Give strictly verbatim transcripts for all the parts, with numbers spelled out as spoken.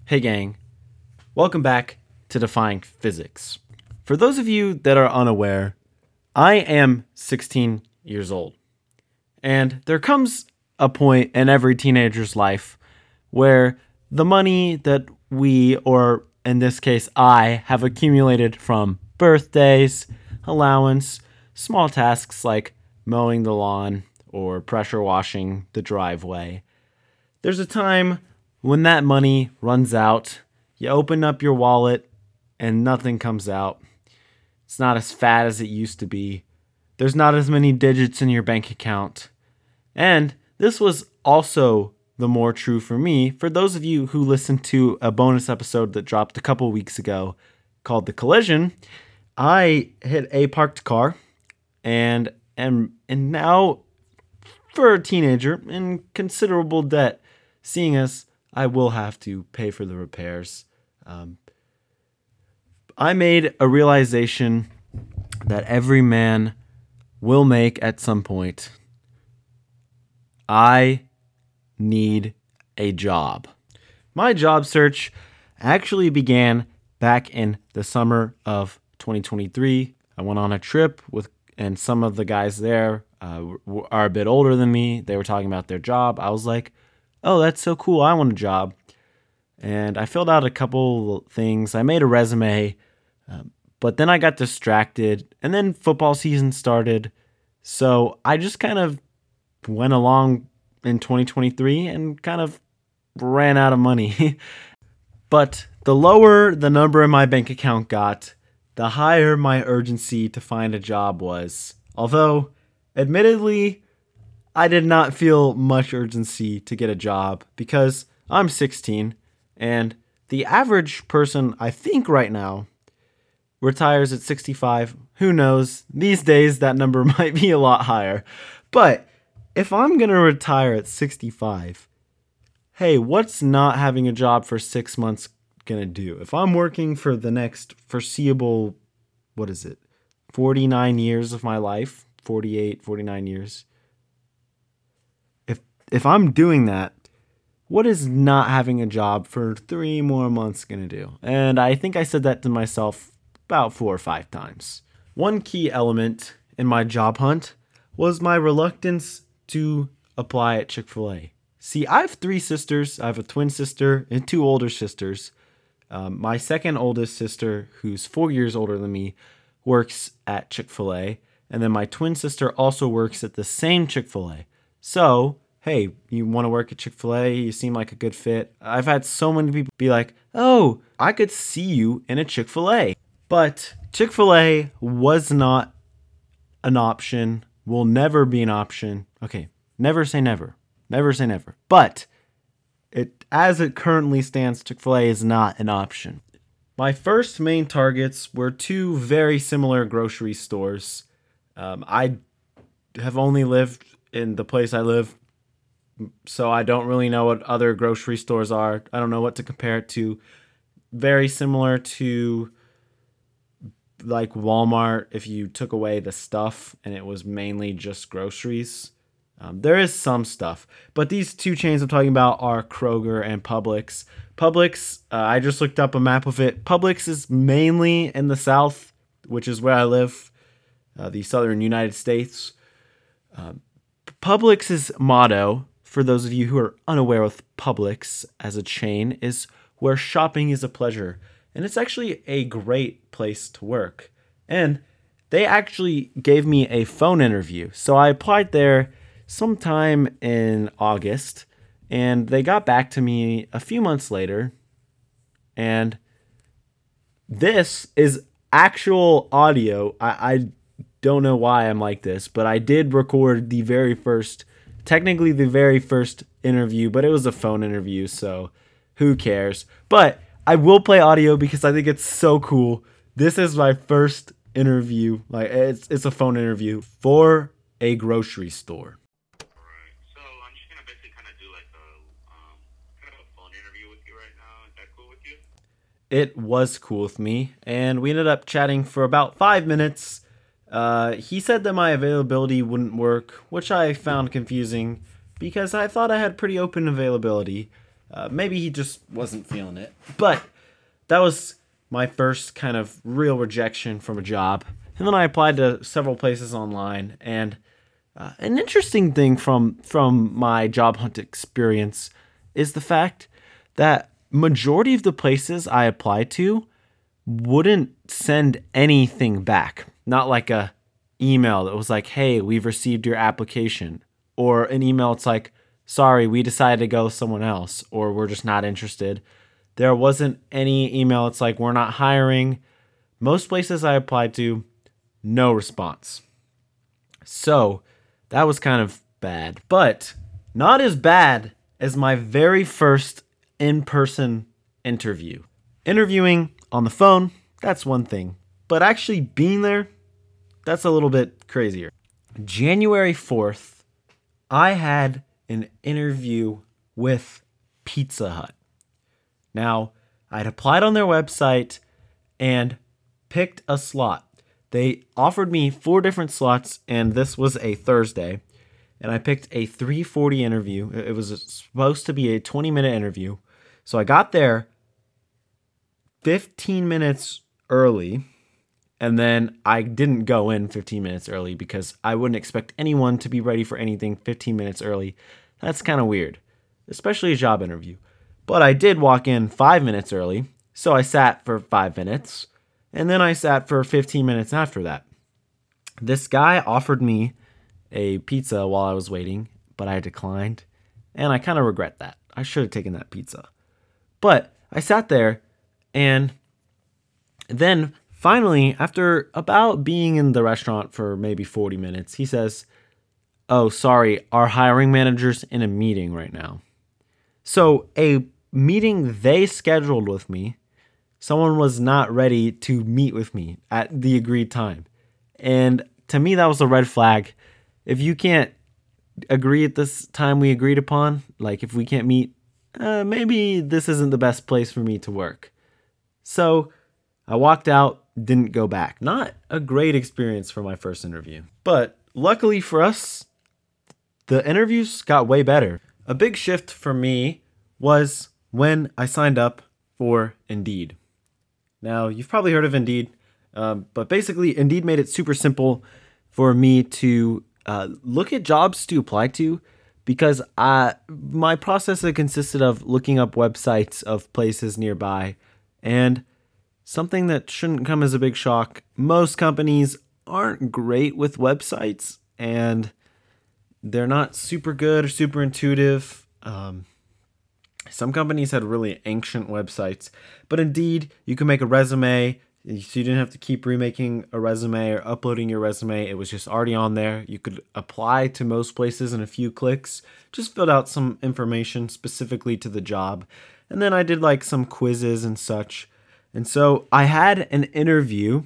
Hey gang, welcome back to Defying Physics. For those of you that are unaware, I am sixteen years old. And there comes a point in every teenager's life where the money that we, or in this case I, have accumulated from birthdays, allowance, small tasks like mowing the lawn or pressure washing the driveway. There's a time when that money runs out, you open up your wallet and nothing comes out. It's not as fat as it used to be. There's not as many digits in your bank account. And this was also the more true for me. For those of you who listened to a bonus episode that dropped a couple weeks ago called The Collision, I hit a parked car and am and now, for a teenager, in considerable debt, seeing as I will have to pay for the repairs. Um, I made a realization that every man will make at some point. I need a job. My job search actually began back in the summer of twenty twenty-three. I went on a trip with, and some of the guys there uh, are a bit older than me. They were talking about their job. I was like, oh, that's so cool. I want a job. And I filled out a couple things. I made a resume, um, but then I got distracted, and then football season started. So I just kind of went along in twenty twenty-three and kind of ran out of money. But the lower the number in my bank account got, the higher my urgency to find a job was. Although, admittedly, I did not feel much urgency to get a job because I'm sixteen, and the average person, I think right now, retires at sixty-five. Who knows? These days, that number might be a lot higher. But if I'm going to retire at sixty-five, hey, what's not having a job for six months going to do? If I'm working for the next foreseeable, what is it, forty-nine years of my life, forty-eight, forty-nine years, if if I'm doing that, what is not having a job for three more months going to do? And I think I said that to myself about four or five times. One key element in my job hunt was my reluctance to apply at Chick-fil-A. See, I have three sisters. I have a twin sister and two older sisters. Um, my second oldest sister, who's four years older than me, works at Chick-fil-A. And then my twin sister also works at the same Chick-fil-A. So, hey, you want to work at Chick-fil-A? You seem like a good fit. I've had so many people be like, oh, I could see you in a Chick-fil-A. But Chick-fil-A was not an option, will never be an option. Okay, never say never. Never say never. But it, as it currently stands, Chick-fil-A is not an option. My first main targets were two very similar grocery stores. Um, I have only lived in the place I live, so I don't really know what other grocery stores are. I don't know what to compare it to. Very similar to like Walmart if you took away the stuff and it was mainly just groceries. Um, there is some stuff, but these two chains I'm talking about are Kroger and Publix. Publix, uh, I just looked up a map of it. Publix is mainly in the South, which is where I live, uh, the Southern United States. Uh, Publix's motto, for those of you who are unaware with Publix as a chain, is where shopping is a pleasure. And it's actually a great place to work. And they actually gave me a phone interview. So I applied there sometime in August, and they got back to me a few months later. And this is actual audio. I, I don't know why I'm like this, but I did record the very first, technically the very first interview, but it was a phone interview, so who cares? But I will play audio because I think it's so cool. This is my first interview. Like it's it's a phone interview for a grocery store. Alright, so I'm just gonna basically kind of do like a um kind of a phone interview with you right now. Is that cool with you? It was cool with me, and we ended up chatting for about five minutes. Uh, he said that my availability wouldn't work, which I found confusing because I thought I had pretty open availability. Uh, maybe he just wasn't feeling it. But that was my first kind of real rejection from a job. And then I applied to several places online. And uh, an interesting thing from from my job hunt experience is the fact that majority of the places I applied to wouldn't send anything back. Not like a email that was like, "Hey, we've received your application," or an email it's like, "Sorry, we decided to go with someone else," or "We're just not interested." There wasn't any email it's like, "We're not hiring." Most places I applied to, no response. So, that was kind of bad, but not as bad as my very first in-person interview. Interviewing on the phone, that's one thing, but actually being there, that's a little bit crazier. January fourth, I had an interview with Pizza Hut. Now, I'd applied on their website and picked a slot. They offered me four different slots, and this was a Thursday. And I picked a three forty interview. It was supposed to be a twenty-minute interview. So I got there fifteen minutes early, and then I didn't go in fifteen minutes early because I wouldn't expect anyone to be ready for anything fifteen minutes early. That's kind of weird, especially a job interview. But I did walk in five minutes early, so I sat for five minutes, and then I sat for fifteen minutes after that. This guy offered me a pizza while I was waiting, but I declined, and I kind of regret that. I should have taken that pizza. But I sat there, and then finally, after about being in the restaurant for maybe forty minutes, he says, "Oh, sorry, our hiring manager's in a meeting right now." So a meeting they scheduled with me, someone was not ready to meet with me at the agreed time. And to me, that was a red flag. If you can't agree at this time we agreed upon, like if we can't meet, uh, maybe this isn't the best place for me to work. So I walked out, didn't go back. Not a great experience for my first interview. But luckily for us, the interviews got way better. A big shift for me was when I signed up for Indeed. Now, you've probably heard of Indeed, um, but basically Indeed made it super simple for me to uh, look at jobs to apply to, because I, my process consisted of looking up websites of places nearby. And something that shouldn't come as a big shock, most companies aren't great with websites, and they're not super good or super intuitive. Um, some companies had really ancient websites, but Indeed, you can make a resume, so you didn't have to keep remaking a resume or uploading your resume. It was just already on there. You could apply to most places in a few clicks. Just filled out some information specifically to the job. And then I did like some quizzes and such. And so I had an interview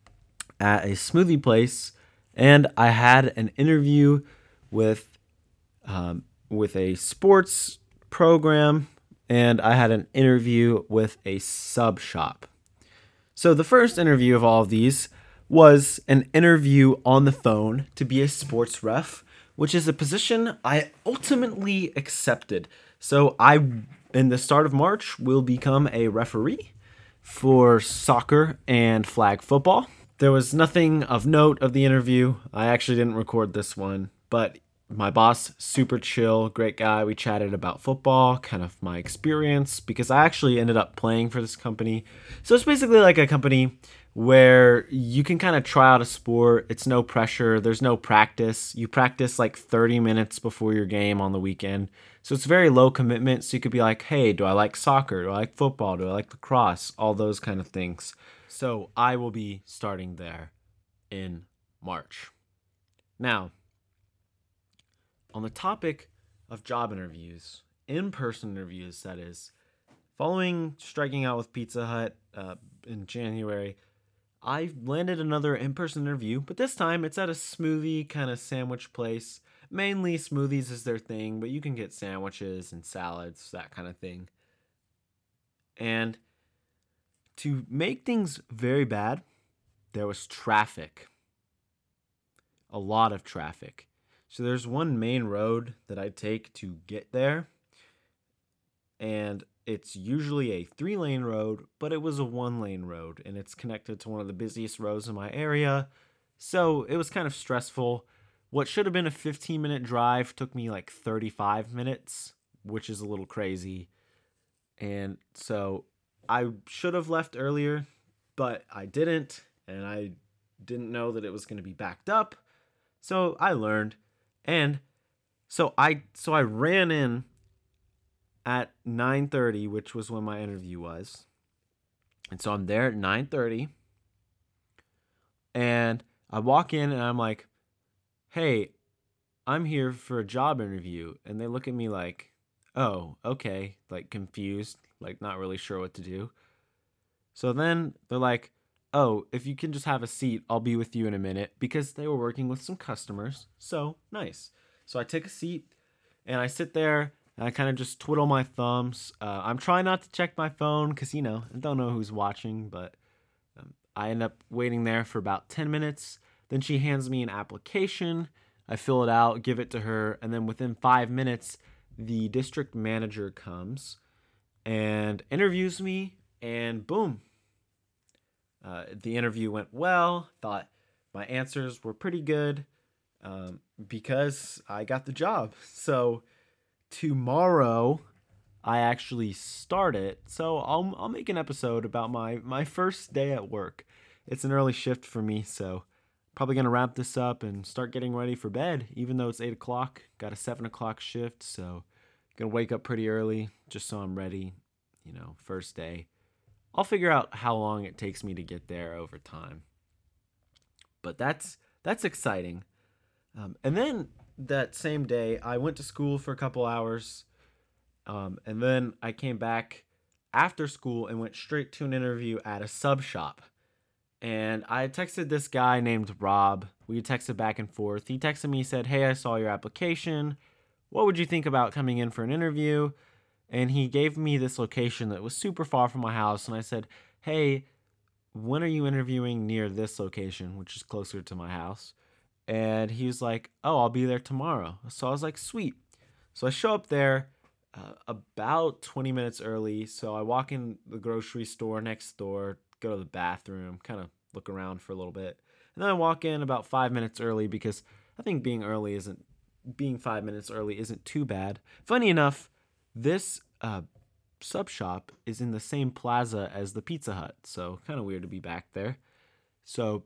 at a smoothie place, and I had an interview with um, with a sports program, and I had an interview with a sub shop. So the first interview of all of these was an interview on the phone to be a sports ref, which is a position I ultimately accepted. So I, in the start of March, will become a referee for soccer and flag football. There was nothing of note of the interview. I actually didn't record this one, but my boss, super chill, great guy. We chatted about football, kind of my experience, because I actually ended up playing for this company. So it's basically like a company where you can kind of try out a sport. It's no pressure. There's no practice. You practice like thirty minutes before your game on the weekend. So it's very low commitment. So you could be like, hey, do I like soccer? Do I like football? Do I like lacrosse? All those kind of things. So I will be starting there in March. Now, on the topic of job interviews, in-person interviews, that is, following striking out with Pizza Hut uh, in January, I landed another in-person interview, but this time it's at a smoothie kind of sandwich place. Mainly smoothies is their thing, but you can get sandwiches and salads, that kind of thing. And to make things very bad, there was traffic. A lot of traffic. So there's one main road that I take to get there. and it's usually a three lane road, but it was a one lane road, and it's connected to one of the busiest roads in my area. So it was kind of stressful. What should have been a fifteen minute drive took me like thirty-five minutes, which is a little crazy. And so I should have left earlier, but I didn't, and I didn't know that it was going to be backed up. So I learned, and so I so I ran in at nine thirty, which was when my interview was. And so I'm there at nine thirty, and I walk in and I'm like, "Hey, I'm here for a job interview." And they look at me like, "Oh, okay," like confused, like not really sure what to do. So then they're like, "Oh, if you can just have a seat, I'll be with you in a minute," because they were working with some customers. So nice. So I take a seat and I sit there and I kind of just twiddle my thumbs. Uh, I'm trying not to check my phone because, you know, I don't know who's watching, but um, I end up waiting there for about ten minutes. Then she hands me an application. I fill it out, give it to her, and then within five minutes, the district manager comes and interviews me, and boom. Uh, the interview went well. Thought my answers were pretty good um, because I got the job. So tomorrow I actually start it. So I'll I'll make an episode about my my first day at work. It's an early shift for me, so probably gonna wrap this up and start getting ready for bed. Even though it's eight o'clock, got a seven o'clock shift, so gonna wake up pretty early just so I'm ready. You know, first day. I'll figure out how long it takes me to get there over time. But that's that's exciting. Um, and then that same day, I went to school for a couple hours, um, and then I came back after school and went straight to an interview at a sub shop. And I texted this guy named Rob. We texted back and forth. He texted me, said, "Hey, I saw your application. What would you think about coming in for an interview?" And he gave me this location that was super far from my house. And I said, "Hey, when are you interviewing near this location, which is closer to my house?" And he was like, "Oh, I'll be there tomorrow." So I was like, "Sweet." So I show up there uh, about twenty minutes early. So I walk in the grocery store next door, go to the bathroom, kind of look around for a little bit. And then I walk in about five minutes early because I think being early isn't, being five minutes early isn't too bad. Funny enough, this uh, sub shop is in the same plaza as the Pizza Hut. So kind of weird to be back there. So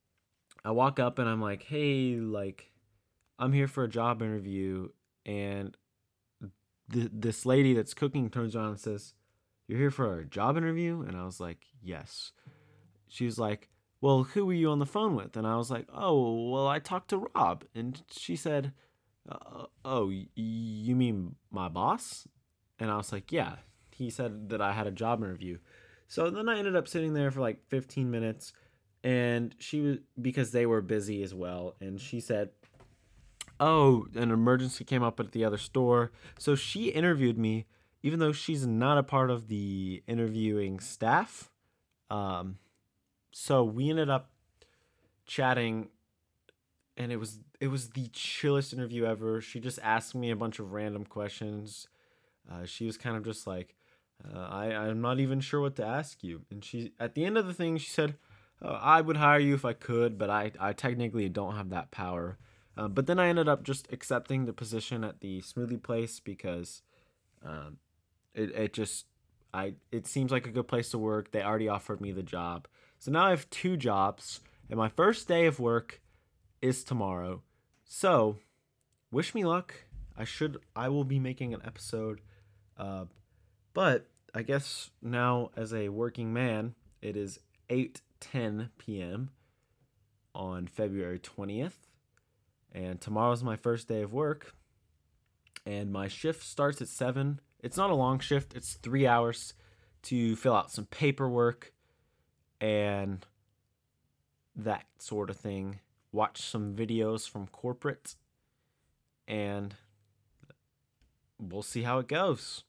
I walk up and I'm like, "Hey, like, I'm here for a job interview." And th- this lady that's cooking turns around and says, "You're here for a job interview?" And I was like, "Yes." She was like, "Well, who were you on the phone with?" And I was like, "Oh, well, I talked to Rob." And she said, uh, "Oh, y- you mean my boss?" And I was like, "Yeah." He said that I had a job interview. So then I ended up sitting there for like fifteen minutes, and she was, because they were busy as well, and she said, "Oh, an emergency came up at the other store." So she interviewed me, even though she's not a part of the interviewing staff. Um, so we ended up chatting, and it was it was the chillest interview ever. She just asked me a bunch of random questions. Uh, she was kind of just like, uh, I, I'm not even sure what to ask you. And she, at the end of the thing, she said, "Oh, I would hire you if I could, but I, I technically don't have that power." Uh, but then I ended up just accepting the position at the smoothie place because um, it, it just, I, it seems like a good place to work. They already offered me the job. So now I have two jobs, and my first day of work is tomorrow. So wish me luck. I should, I will be making an episode uh, but I guess now, as a working man, it is eight ten p.m. on February twentieth, and tomorrow's my first day of work, and my shift starts at seven. It's not a long shift. It's three hours to fill out some paperwork and that sort of thing. Watch some videos from corporate, and we'll see how it goes.